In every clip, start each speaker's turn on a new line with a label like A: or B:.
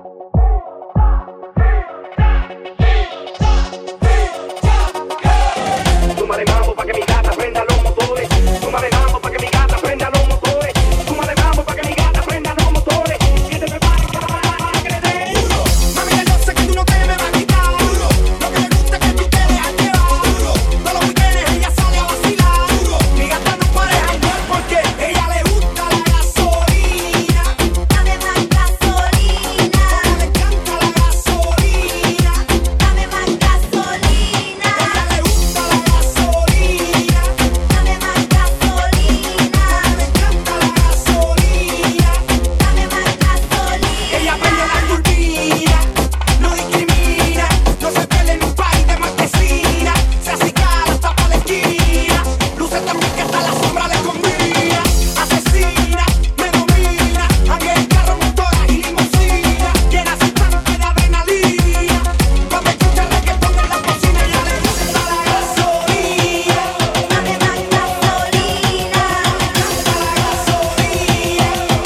A: Súmale mambo pa' que mi gata prenda los motores. Súmale mambo pa' que mi gata prenda los motores. Súmale mambo pa' que mi gata prenda los motores. Que te prepare para que le dé duro. Mami, ya yo sé que tú no te me vas a quitar duro. Lo que me gusta es que tú te dejas llevar duro. Todos los weekendes ella sale a vacilar duro. Mi gata no para de janguear porque ella le gusta la gasolina.
B: Dame más gasolina.
A: Ella le encanta la gasolina.
B: Dame más gasolina.
A: Ella le gusta la gasolina.
B: Dame más gasolina.
A: Le encanta la gasolina.
B: Dame más gasolina.
A: Ella prende la turbina, no discrimina, no se pierde en un país de marquesina. Se acicala hasta pa' la esquina, luce tan bien que hasta la sombra le combina. Asesina, me domina, ande el carro, motora y limusina. Llena su tanque de adrenalina, cuando escucha reggaetón en la cocina. Ella le gusta la gasolina.
B: Dame más gasolina.
A: La gasolina.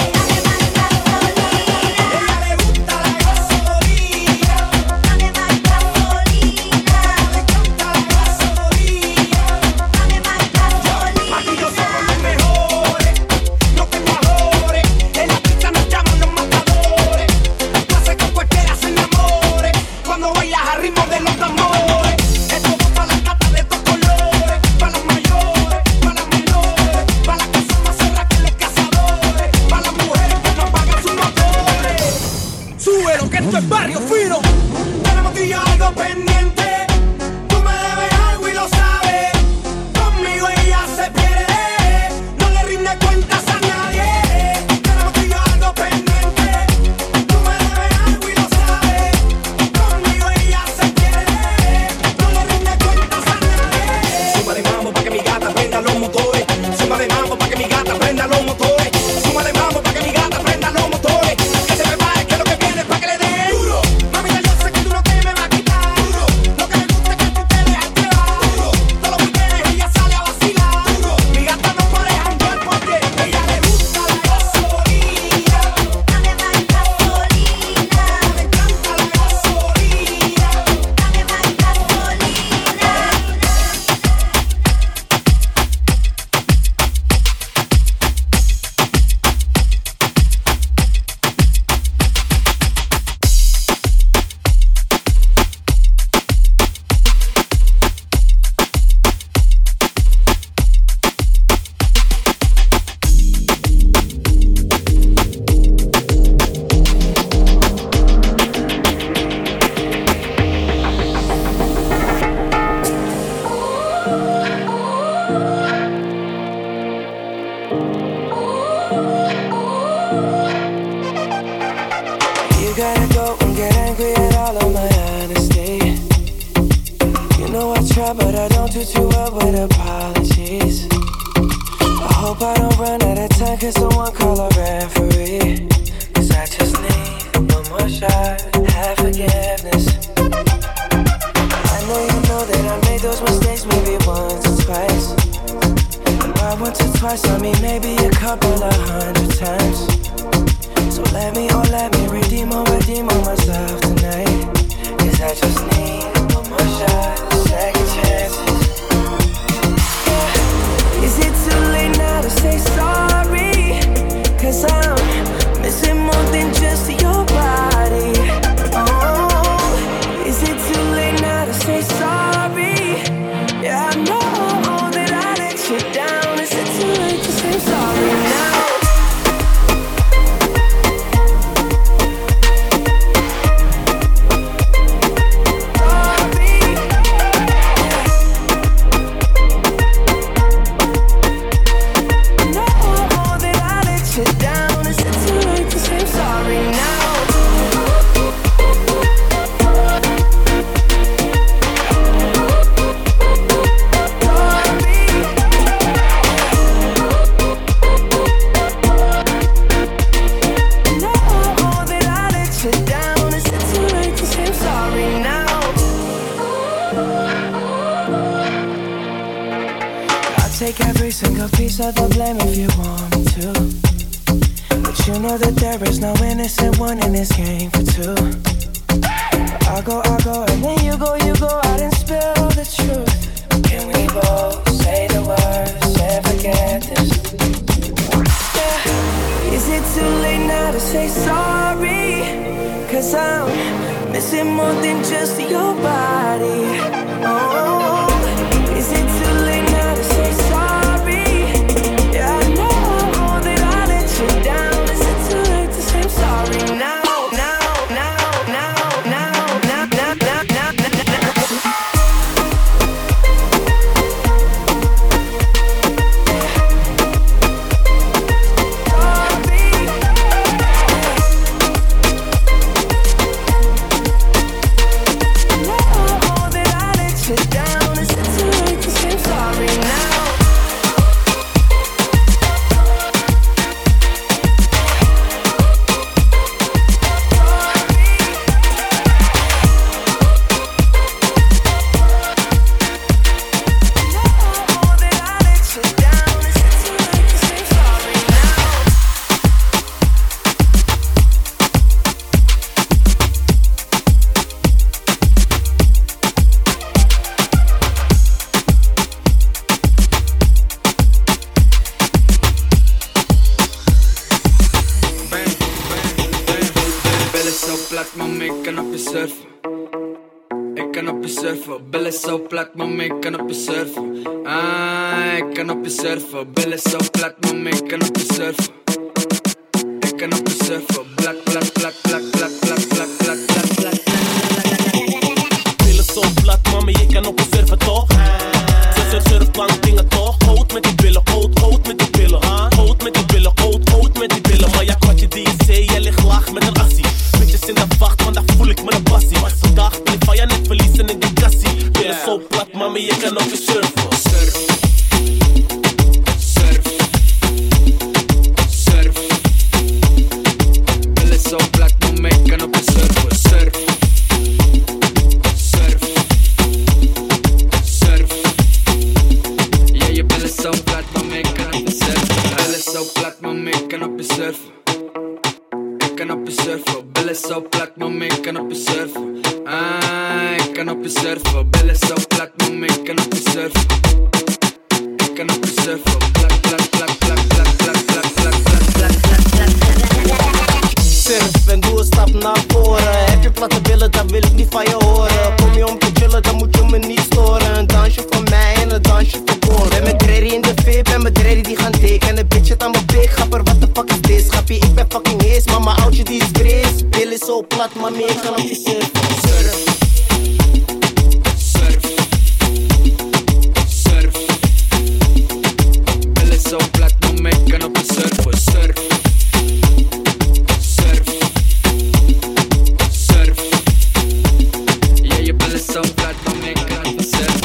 B: Dame más gasolina.
A: Ella le gusta la gasolina.
B: Dame más gasolina.
A: Le encanta la gasolina.
B: Dame más gasolina.
A: Aquí yo somos los mejores, no tengo ahores. En la pista nos llaman los matadores. Tú haces con cualquiera se enamore cuando bailas al ritmo de los tambores. Esto va para las gatas de estos colores, para las mayores, para las menores, para las que son más cerras que los cazadores, para las mujeres que no pagan sus motores. Súbelo que esto es barrio fino. Tenemos tú y yo algo pendiente. Tú me debes algo y lo sabes. Conmigo ella se pierde, no le rinde cuentas a nadie. Tenemos tú y yo algo pendiente. Tú me debes algo y lo sabes. Conmigo ella se pierde, no le rinde cuentas a nadie. Súmale mambo pa' que mi gata prenda los motores. Súmale mambo pa' que mi gata prenda los motores. Súmale mambo pa' que mi gata prenda los motores. Que se prepare que lo que viene es pa' que le dé duro. Mami, ya yo sé que tú no te me vas a quitar duro. Lo que me gusta es que tú te dejas llevar duro. Todos los weekendes ella sale a vacilar duro. Mi gata no para de janguear porque ella le gusta la gasolina.
B: Dame más gasolina.
A: Le encanta la gasolina.
B: Dame más gasolina.
C: You gotta go and get angry at all of my honesty. You know I try, but I don't do too well with apologies. I hope I don't run out of time, cause someone call a referee. Cause I just need one more shot, have forgiveness. I know that I made those mistakes maybe once or twice. And by once or twice, I mean maybe a couple of 100 times. So let me redeem on myself tonight. Cause I just need one more shot, second chances. Yeah. Is it too late now to say sorry? Cause I'm missing more than just your body. Oh, is it too late now to say sorry? Yeah, I know that I let you down. Is it too late to say sorry now? Take every single piece of the blame if you want me to. But you know that there is no innocent one in this game for two. I go, and then you go out and spill the truth. Can we both say the words and forget this? Yeah. Is it too late now to say sorry? Cause I'm missing more than just your body. Oh, is it too late now to say sorry? Yeah, I know that I let you down. Is it too late to say I'm sorry now?
D: Billen zo plat, mama, ik kan op je surfen. Ah, ik kan op je surfen. Billen zo plat, mama, ik kan op je surfen. Ik kan op je surfen. Plak, plak, plak, plak, plak, plak, plak, plak, plak, plak.
E: Billen zo plat, mama, je kan op je surfen toch? Surfplank dingen toch? Goud met die billen, goud met die billen. Goud met die billen, goud met die billen. Maar ja, kwartje die je zee, jij ligt laag met een assie. Bitches in de wacht, want daar voel ik me een bassie. Vandaag ben ik van je net verliezen in die gassie. Billen zo plat, mama, je kan op je surfen.
D: Surf, surf, surf. Billen zo plat, mama, ik kan op je surfen. Surf, surf, surf. Ja, je billen zo plat, mama, ik kan op je surfen. Billen zo plat, mama, ik kan op je surfen. Ik kan op je surfen. Billen zo plat, mama, ik kan op je surfen. Ah, ik kan op je surfen. Billen zo plat, mama, ik kan op je surfen. Ik kan op je surfen. Plak, plak, plak, plak, plak, plak, plak, plak, plak, plak, plak.
F: Surf en doe een stap naar voren. Heb je platte billen, dan wil ik niet van je horen. Kom je om te chillen, dan moet je me niet storen. Een dansje voor mij en een dansje voor Cor. Ben met Dreddy in de vape en met Dreddy die gaan tekenen. Een bitch het aan mijn big, gapper, what the fuck is this? Grappie, ik ben fucking hees, maar mijn oudje die is brees. Bil is zo plat, maar meer kan op je surfen.
D: Surf, surf, surf. Billen zo plat, mama, ik kan op je surfen. Surf, surf, surf. Ja, je billen zo plat, mama, ik kan op je surfen.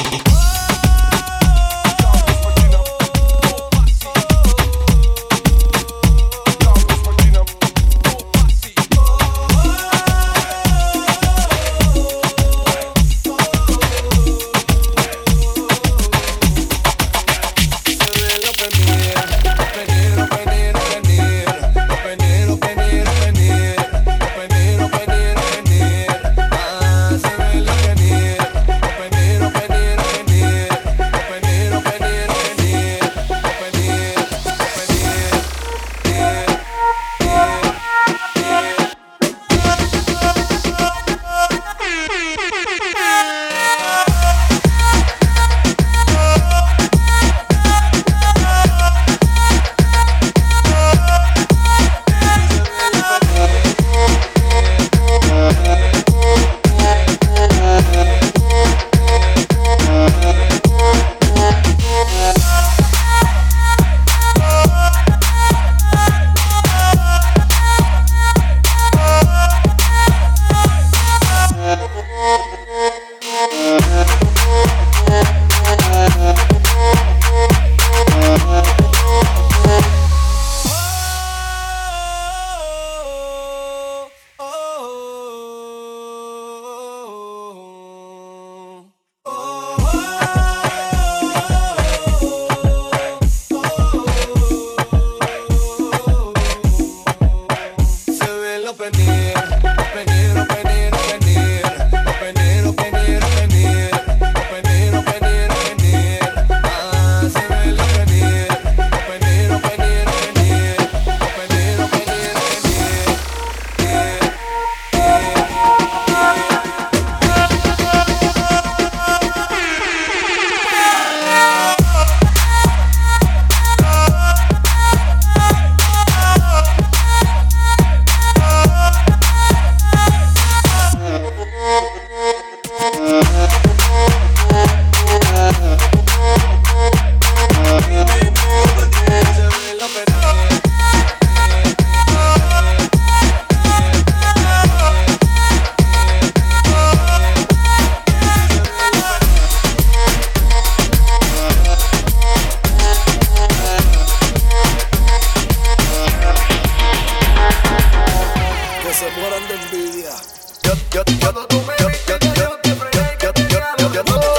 G: Cuando tú me viste que yo te frené y que tenía lo de todo.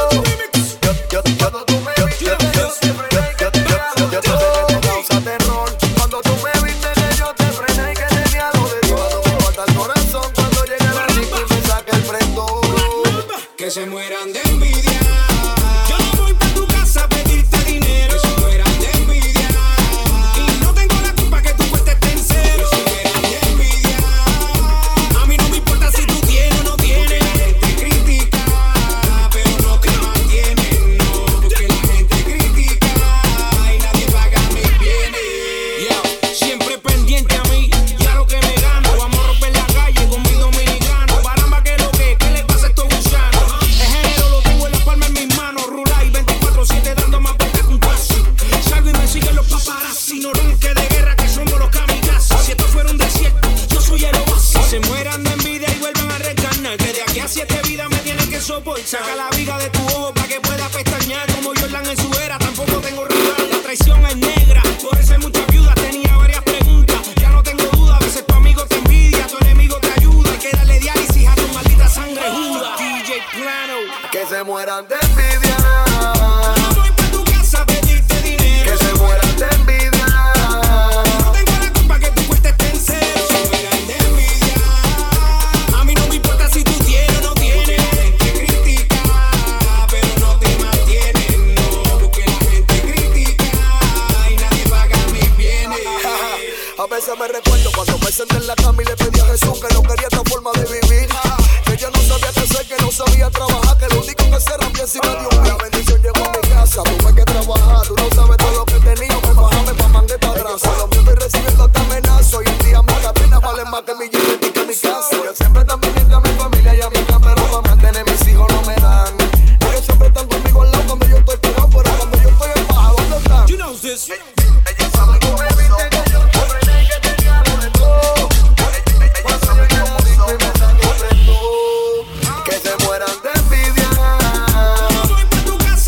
G: Cuando tú me viste que yo te frené y que tenía lo de todo. Me causa terror. Cuando tú me viste que yo te frené y que tenía lo de todo. Me corta el corazón cuando llega la rica y me saca el prendo.
A: Que se mueran de envidia. Yo no voy pa' tu casa a pedirte dinero. Que se mueran de envidia. Y no tengo la culpa que tu cuenta esté en cero. Que se mueran de envidia. A mí no me importa si tú tienes o no tienes. Porque la gente critica, pero no te mantienen, no. Porque la gente critica y nadie paga mis bienes. Yeah. Siempre pendiente a mí y a lo que me gano. Vamos a romper la calle con mi dominicano. Baramba que lo que le pasa a estos gusanos. El género lo tengo en la palma de mis manos. Rula y 24/7 dando más vueltas que un taxi. Salgo y me siguen los paparazzi. No ronque de guerra que somos los kamikazes. Si esto fuera un desierto, yo soy el oasis. Se mueran de envidia y vuelvan a reencarnar. Que de aquí a 7 vidas me tienen que soportar. Saca la viga de tu ojo para que pueda pestañear. Como Jordan en su era, tampoco tengo rival. La traición es negra, por eso hay muchas viudas. Tenía varias preguntas, ya no tengo duda. A veces tu amigo te envidia, tu enemigo te ayuda. Hay que darle diálisis a tu maldita sangre juda. DJ Plano.
G: Que se mueran de envidia.
A: No voy pa' tu casa a pedirte dinero.
G: Que se mueran de envidia.
A: No tengo la culpa que tu cuenta esté en cero. Se mueran de envidia. A mí no me importa si tú tienes o no tienes. La gente critica, pero no te mantienen, no. Porque la gente critica y nadie paga mis bienes.
G: A veces me recuerdo cuando me senté en la cama y le pedí a Jesús que no quería esta forma de vivir. Que yo no sabía qué hacer, que no sabía trabajar, que lo único que se rompía encima de un. La bendición llegó a mi casa, tuve que trabajar. Tú no sabes todo lo que tenía, me bajame pa' mangueta grasa. Lo mío estoy recibiendo esta amenaza. Hoy en día mi cadena vale más que mi jeep y que mi casa. Yo siempre están pendiente a mi familia y a mi cama, pero para mantener mis hijos no me dan. Ellos siempre están conmigo al lado cuando yo estoy pegado, pero cuando yo estoy en baja, ¿dónde están?
A: You know this.
G: Ellos saben cómo me viste que yo te frené y que tenía lo de todo. Ellos saben cómo soy, me saco el prendo. Que se mueran de envidia.
A: No voy pa' tu casa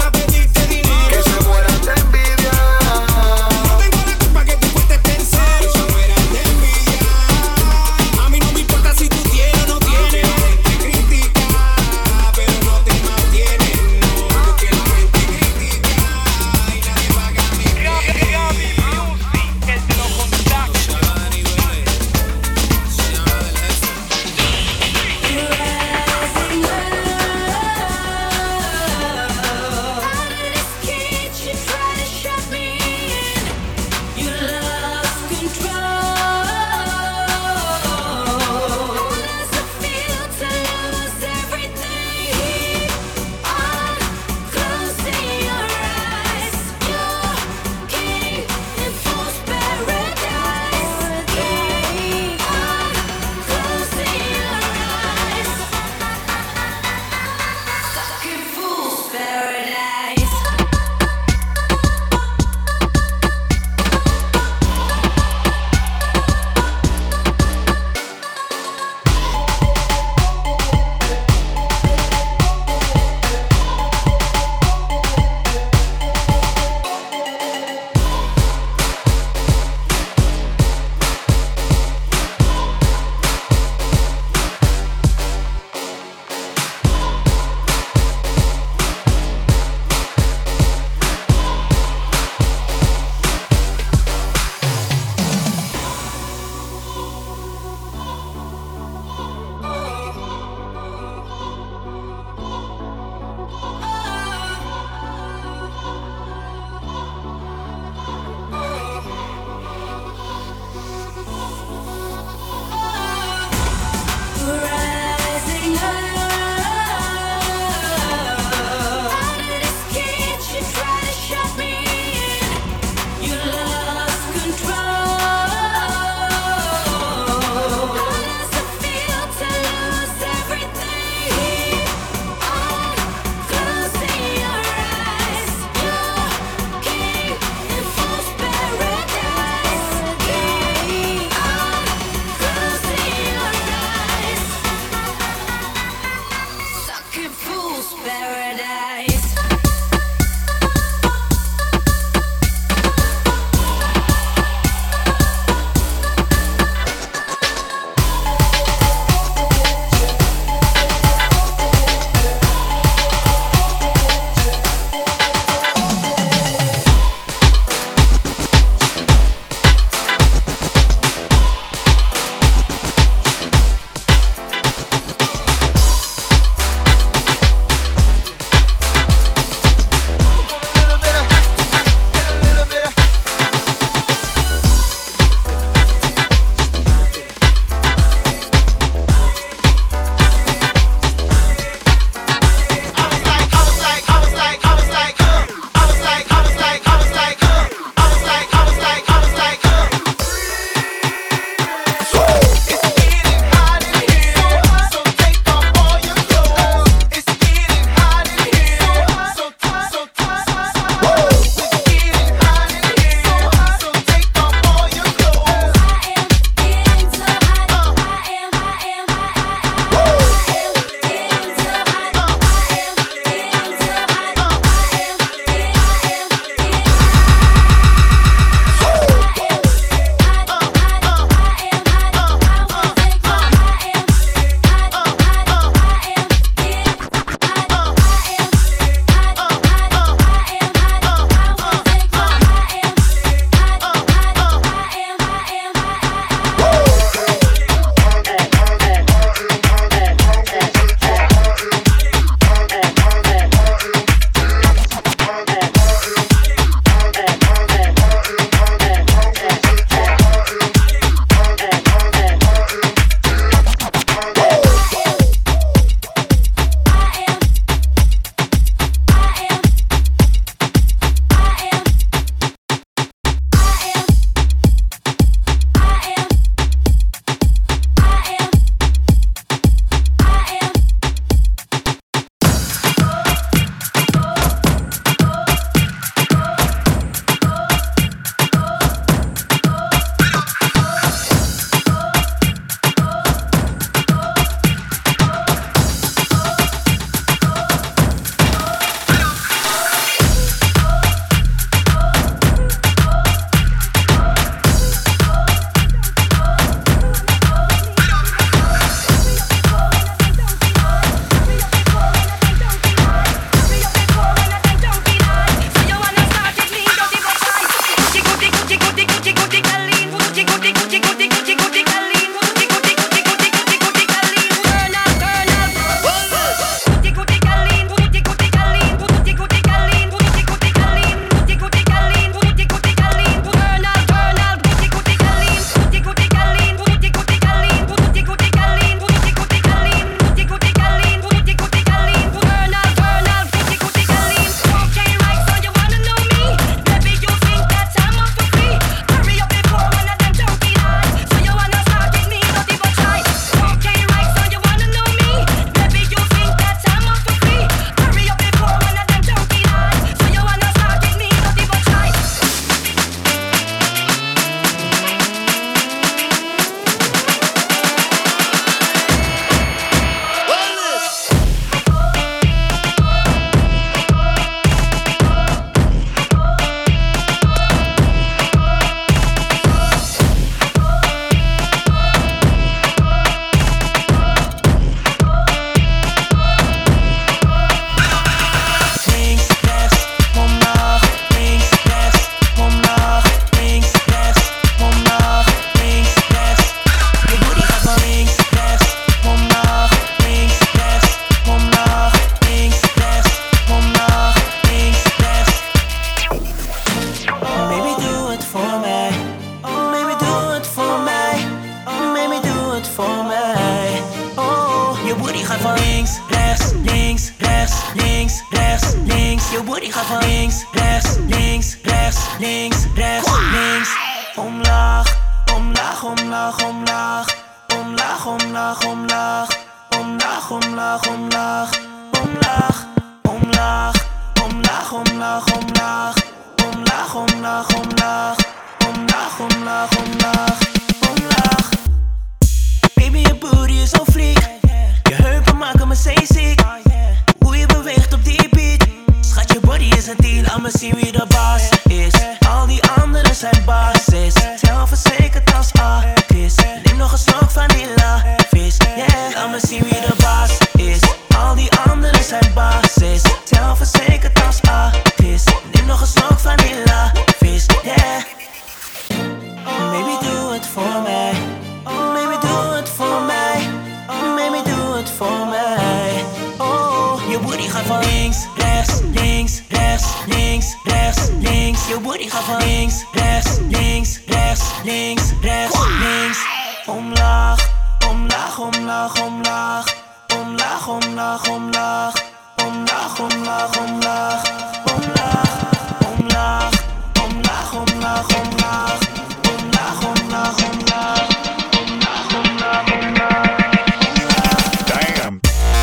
C: Omlaag, omlaag, omlaag, omlaag. Omlaag, omlaag, omlaag. Omlaag, omlaag, omlaag. Omlaag, omlaag. Omlaag, omlaag, omlaag. Omlaag, omlaag, omlaag. Omlaag, omlaag, omlaag. Omlaag. Baby, je booty is zo fleek. Je heupen maken me zeeziek. Hoe je beweegt op die beat. Schat, je body is een deal, laat me zien wie de baas is. Al die anderen zijn basis. Zelfverzekerd als artist. Neem nog een slok vanilla vis, yeah. Laat me zien wie de baas is. Al die anderen zijn basis. Zelfverzekerd als artist. Neem nog een slok vanilla vis, yeah. Baby, doe het voor mij. Baby, doe het voor mij. Baby, doe het voor mij. Oh, je booty gaat van links, rechts, links, rechts, links, rechts, links. Je booty gaat van links, rechts, links, rechts, links, rechts, links. Omlaag, omlaag, omlaag, omlaag. Omlaag, omlaag, omlaag. Omlaag, omlaag, omlaag. Omlaag, omlaag, omlaag, omlaag, omlaag. Omlaag, omlaag, omlaag. Omlaag, omlaag, omlaag.
H: Damn.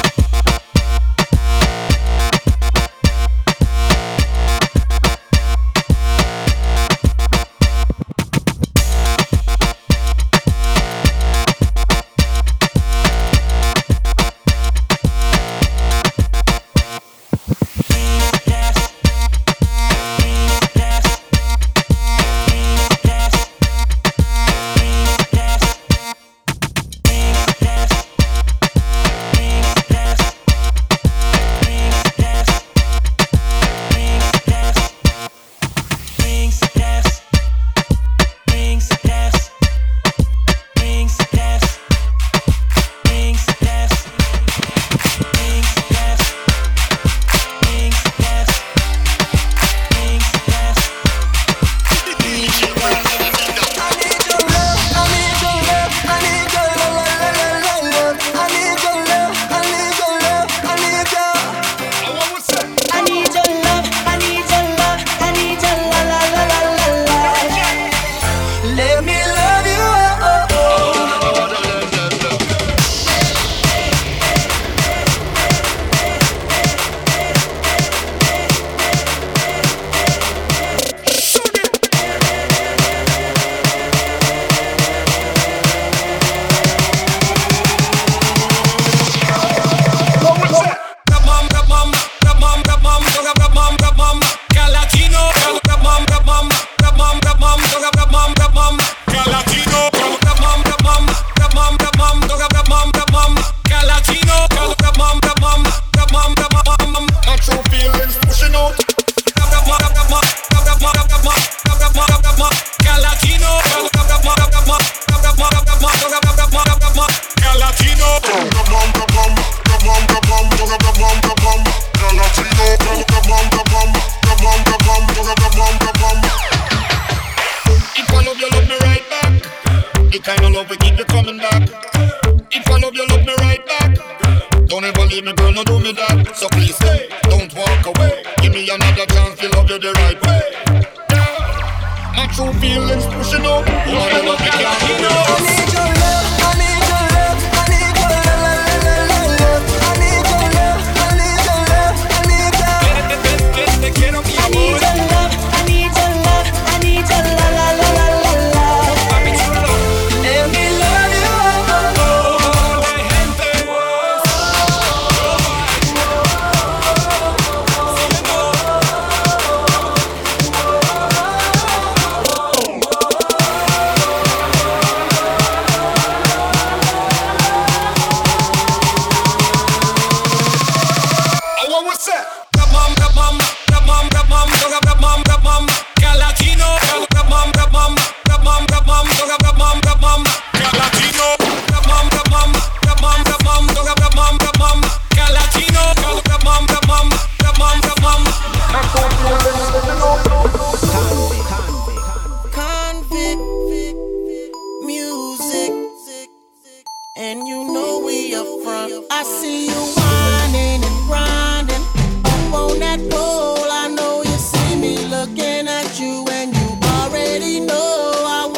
I: I see you whining and grinding up on that pole. I know you see me looking at you, and you already know I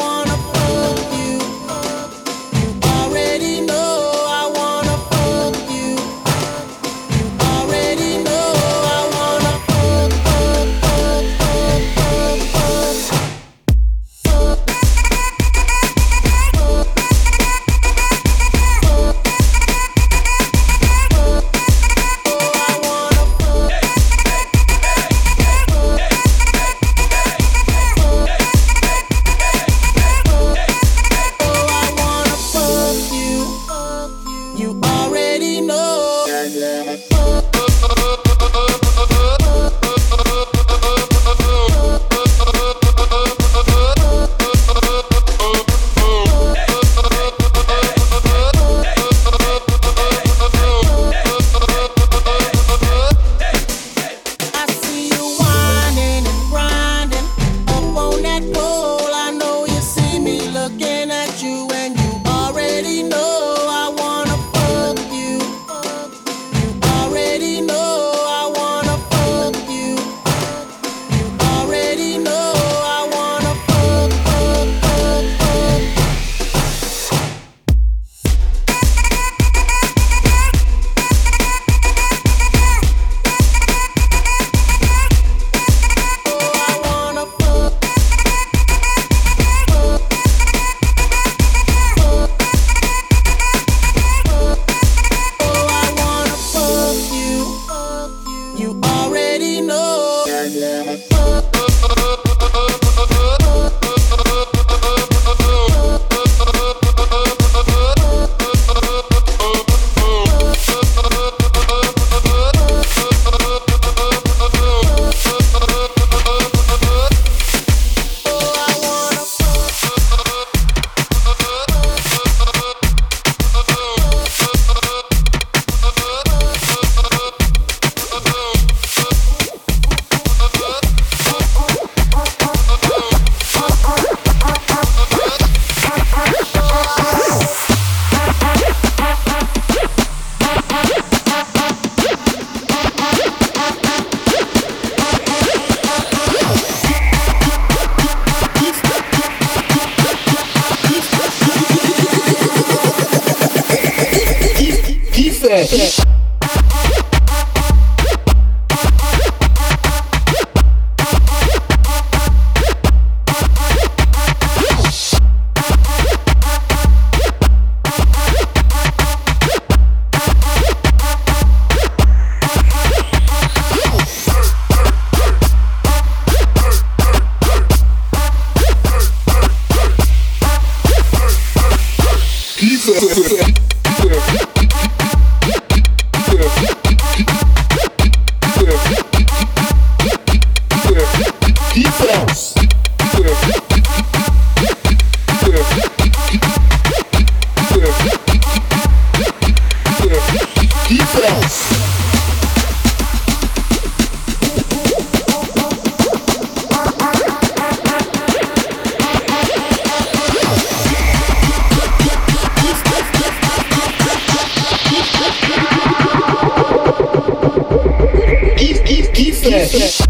A: Keep